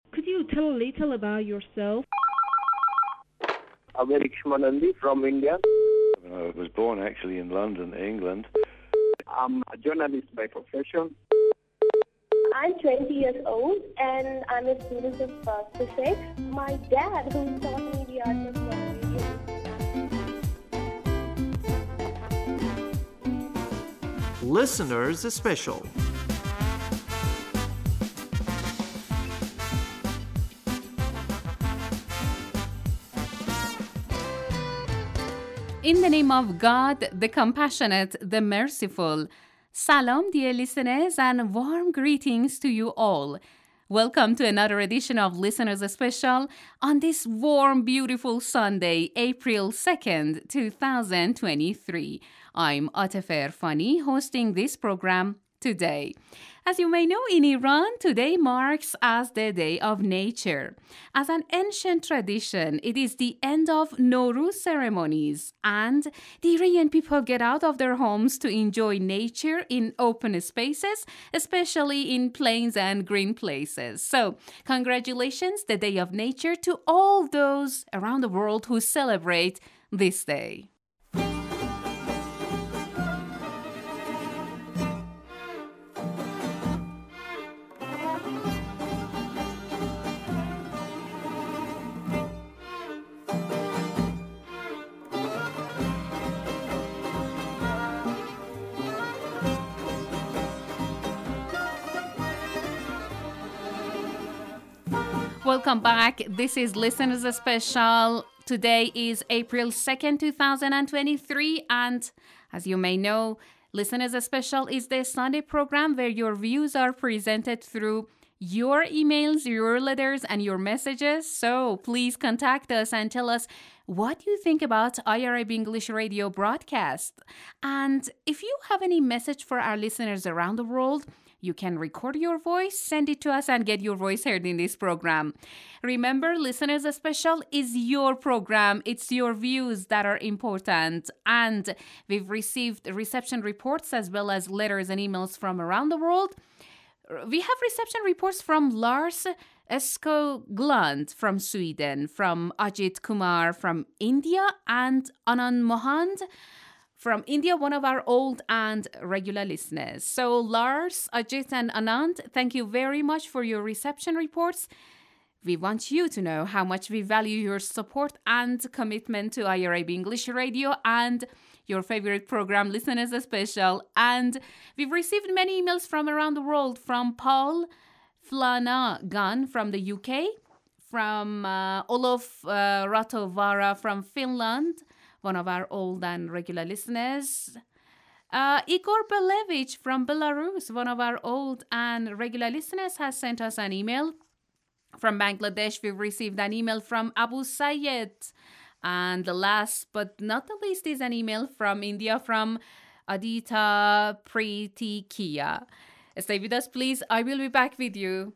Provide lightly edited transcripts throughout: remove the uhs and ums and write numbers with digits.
Could you tell a little about yourself? Amerik Shmanandi from India. I was born actually in London, England. I'm a journalist by profession. I'm 20 years old and I'm a student of physics. My dad, who taught me the art of radio. Listeners Special. In the name of God, the compassionate, the merciful. Salam, dear listeners, and warm greetings to you all. Welcome to another edition of Listeners Special on this warm, beautiful Sunday, April 2nd, 2023. I'm Atefer Fani, hosting this program today. As you may know, in Iran, today marks as the Day of Nature. As an ancient tradition, it is the end of Nowruz ceremonies, and the Iranian people get out of their homes to enjoy nature in open spaces, especially in plains and green places. So, congratulations, the Day of Nature, to all those around the world who celebrate this day. Welcome back. This is Listeners Special. Today is April 2nd, 2023. And as you may know, Listeners Special is the Sunday program where your views are presented through your emails, your letters, and your messages. So please contact us and tell us what you think about IRIB English Radio broadcast. And if you have any message for our listeners around the world, you can record your voice, send it to us, and get your voice heard in this program. Remember, Listeners Special is your program. It's your views that are important. And we've received reception reports as well as letters and emails from around the world. We have reception reports from Lars Eskogland from Sweden, from Ajit Kumar from India, and Anand Mohand from India, one of our old and regular listeners. So Lars, Ajit, and Anand, thank you very much for your reception reports. We want you to know how much we value your support and commitment to IRIB English Radio and your favorite program, Listeners Special. And we've received many emails from around the world, from Paul Flanagan from the UK, from Olof Ratovara from Finland, one of our old and regular listeners. Igor Belevich from Belarus, one of our old and regular listeners, has sent us an email. From Bangladesh, we've received an email from Abu Sayed. And the last but not the least is an email from India from Adita Pritikia. Stay with us, please. I will be back with you.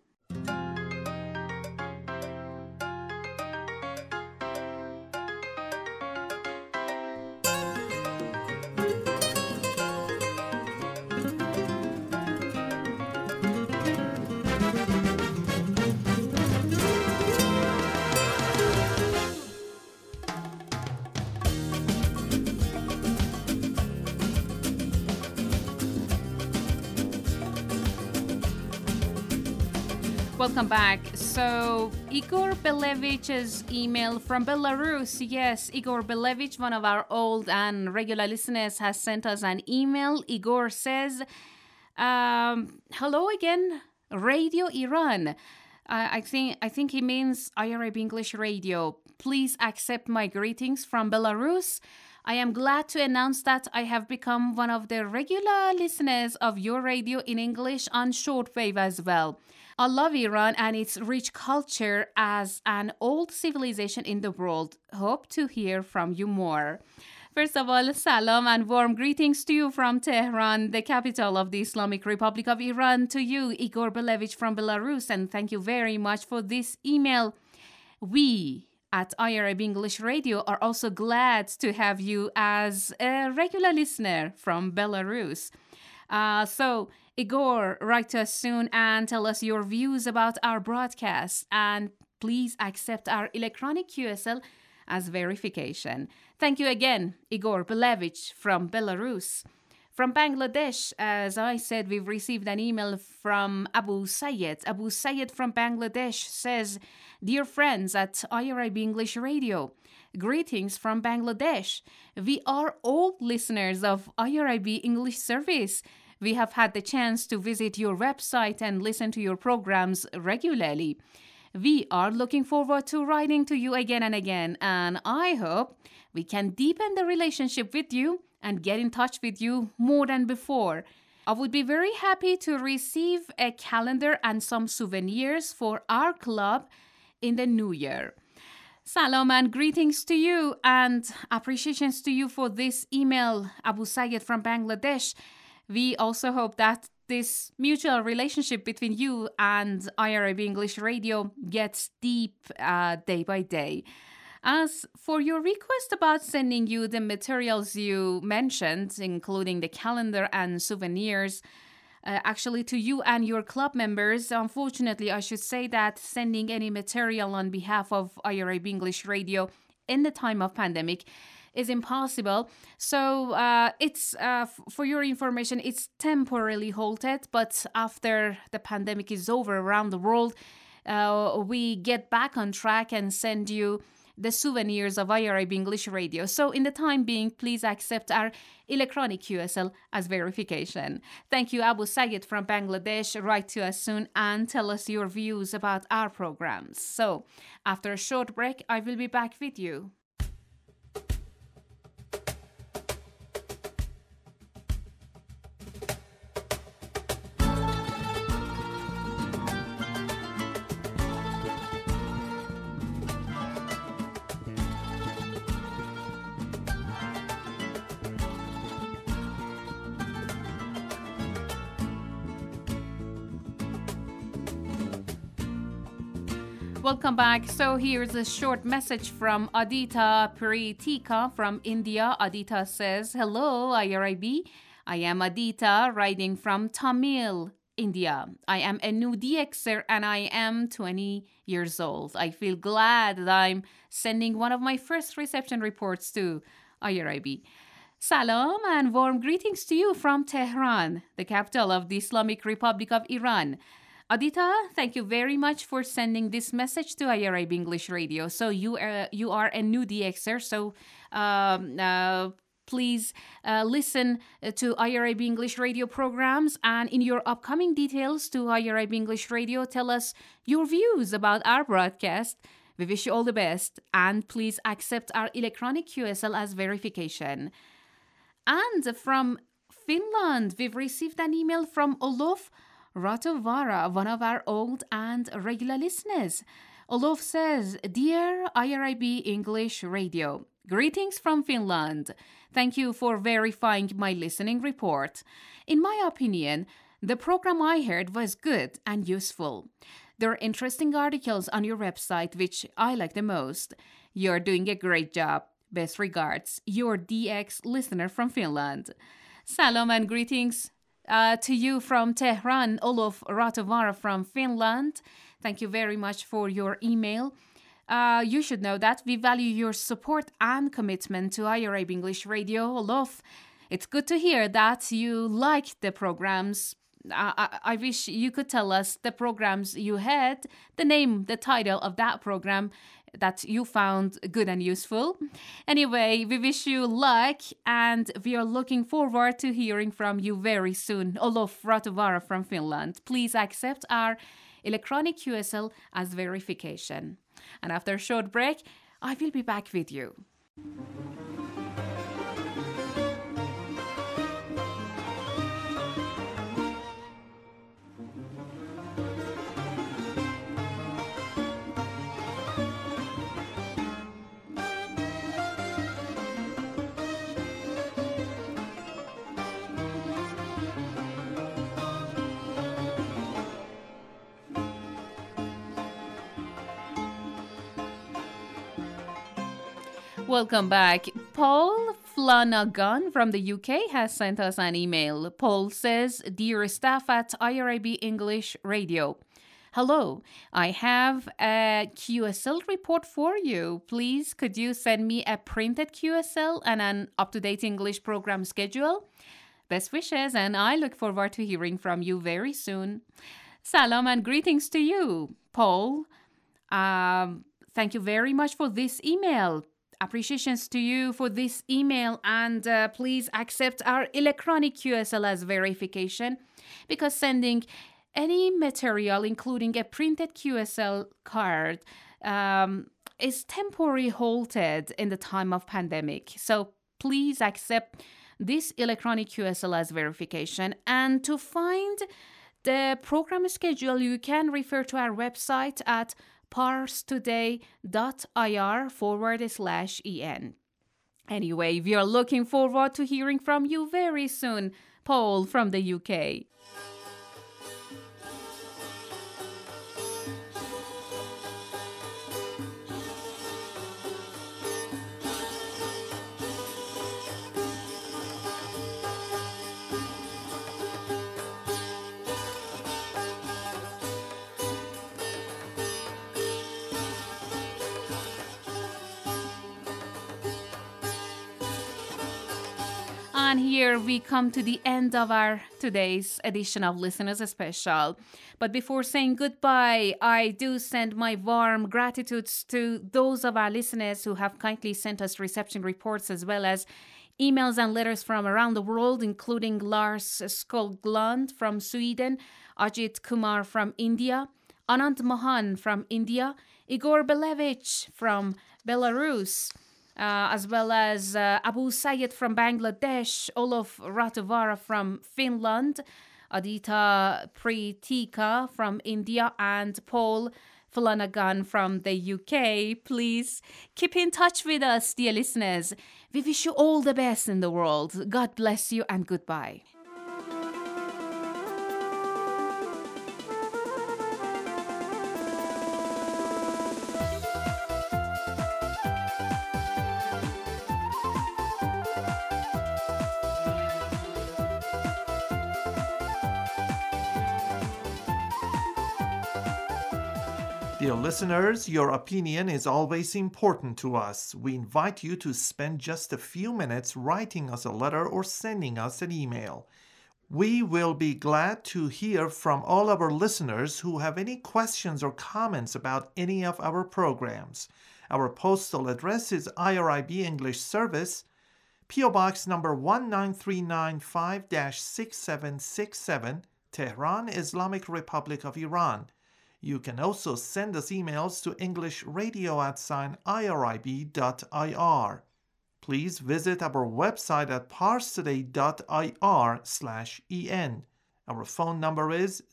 Welcome back. So, Igor Belevich's email from Belarus. Yes, Igor Belevich, one of our old and regular listeners, has sent us an email. Igor says, hello again, Radio Iran. I think he means IRIB English Radio. Please accept my greetings from Belarus. I am glad to announce that I have become one of the regular listeners of your radio in English on shortwave as well. I love Iran and its rich culture as an old civilization in the world. Hope to hear from you more. First of all, salam and warm greetings to you from Tehran, the capital of the Islamic Republic of Iran. To you, Igor Belevich from Belarus, and thank you very much for this email. We at IRIB English Radio are also glad to have you as a regular listener from Belarus. So, Igor, write to us soon and tell us your views about our broadcast. And please accept our electronic QSL as verification. Thank you again, Igor Belevich from Belarus. From Bangladesh, as I said, we've received an email from Abu Sayed. Abu Sayed from Bangladesh says, Dear friends at IRIB English Radio, greetings from Bangladesh. We are all listeners of IRIB English Service. We have had the chance to visit your website and listen to your programs regularly. We are looking forward to writing to you again and again, and I hope we can deepen the relationship with you and get in touch with you more than before. I would be very happy to receive a calendar and some souvenirs for our club in the new year. Salam and greetings to you and appreciations to you for this email, Abu Sayed from Bangladesh. We also hope that this mutual relationship between you and IRIB English Radio gets deep day by day. As for your request about sending you the materials you mentioned, including the calendar and souvenirs, actually to you and your club members, unfortunately, I should say that sending any material on behalf of IRIB English Radio in the time of pandemic is impossible. So it's for your information, it's temporarily halted, but after the pandemic is over around the world, we get back on track and send you the souvenirs of IRIB English Radio. So in the time being, please accept our electronic QSL as verification. Thank you, Abu Sayed from Bangladesh. Write to us soon and tell us your views about our programs. So after a short break, I will be back with you. Welcome back. So here's a short message from Adita Pritika from India. Adita says, Hello, IRIB. I am Adita, writing from Tamil, India. I am a new DXer and I am 20 years old. I feel glad that I'm sending one of my first reception reports to IRIB. Salam and warm greetings to you from Tehran, the capital of the Islamic Republic of Iran. Adita, thank you very much for sending this message to IRIB English Radio. So you are a new DXer, so please listen to IRIB English Radio programs, and in your upcoming details to IRIB English Radio, tell us your views about our broadcast. We wish you all the best, and please accept our electronic QSL as verification. And from Finland, we've received an email from Olof Ratovara, one of our old and regular listeners. Olof says, Dear IRIB English Radio, greetings from Finland. Thank you for verifying my listening report. In my opinion, the program I heard was good and useful. There are interesting articles on your website, which I like the most. You're doing a great job. Best regards, your DX listener from Finland. Salam and greetings to you from Tehran, Olof Ratovara from Finland. Thank you very much for your email. You should know that we value your support and commitment to IRIB English Radio, Olof. It's good to hear that you like the programs. I wish you could tell us the programs you had, the name, the title of that program that you found good and useful. Anyway, we wish you luck and we are looking forward to hearing from you very soon. Olof Ratovara from Finland. Please accept our electronic QSL as verification. And after a short break, I will be back with you. Welcome back. Paul Flanagan from the UK has sent us an email. Paul says, Dear staff at IRIB English Radio, hello, I have a QSL report for you. Please, could you send me a printed QSL and an up-to-date English program schedule? Best wishes, and I look forward to hearing from you very soon. Salam and greetings to you, Paul. Thank you very much for this email. Appreciations to you for this email, and please accept our electronic QSL as verification, because sending any material, including a printed QSL card, is temporarily halted in the time of pandemic. So please accept this electronic QSL as verification. And to find the program schedule, you can refer to our website at parstoday.ir/en. Anyway, we are looking forward to hearing from you very soon, Paul from the UK. And here we come to the end of our today's edition of Listeners Special. But before saying goodbye, I do send my warm gratitudes to those of our listeners who have kindly sent us reception reports, as well as emails and letters from around the world, including Lars Skoglund from Sweden, Ajit Kumar from India, Anand Mohan from India, Igor Belevich from Belarus, as well as Abu Sayed from Bangladesh, Olof Ratovara from Finland, Adita Pritika from India, and Paul Flanagan from the UK. Please keep in touch with us, dear listeners. We wish you all the best in the world. God bless you and goodbye. Dear listeners, your opinion is always important to us. We invite you to spend just a few minutes writing us a letter or sending us an email. We will be glad to hear from all our listeners who have any questions or comments about any of our programs. Our postal address is IRIB English Service, P.O. Box number 19395-6767, Tehran, Islamic Republic of Iran. You can also send us emails to englishradio@irib.ir. Please visit our website at parstoday.ir/en. Our phone number is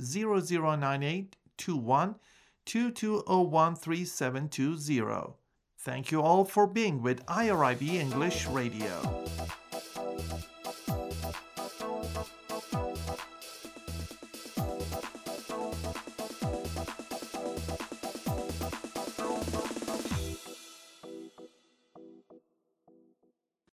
0098-21-2201-3720. Thank you all for being with IRIB English Radio.